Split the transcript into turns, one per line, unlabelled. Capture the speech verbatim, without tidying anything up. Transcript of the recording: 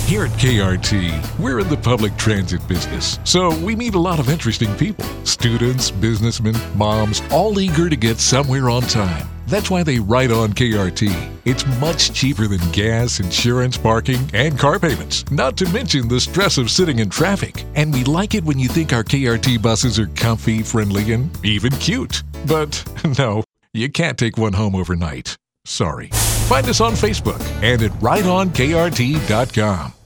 Here at K R T, we're in the public transit business, so we meet a lot of interesting people. Students, businessmen, moms, all eager to get somewhere on time. That's why they ride on K R T. It's much cheaper than gas, insurance, parking, and car payments, not to mention the stress of sitting in traffic. And we like it when you think our K R T buses are comfy, friendly, and even cute. But no, you can't take one home overnight. Sorry. Find us on Facebook and at ride on K R T dot com.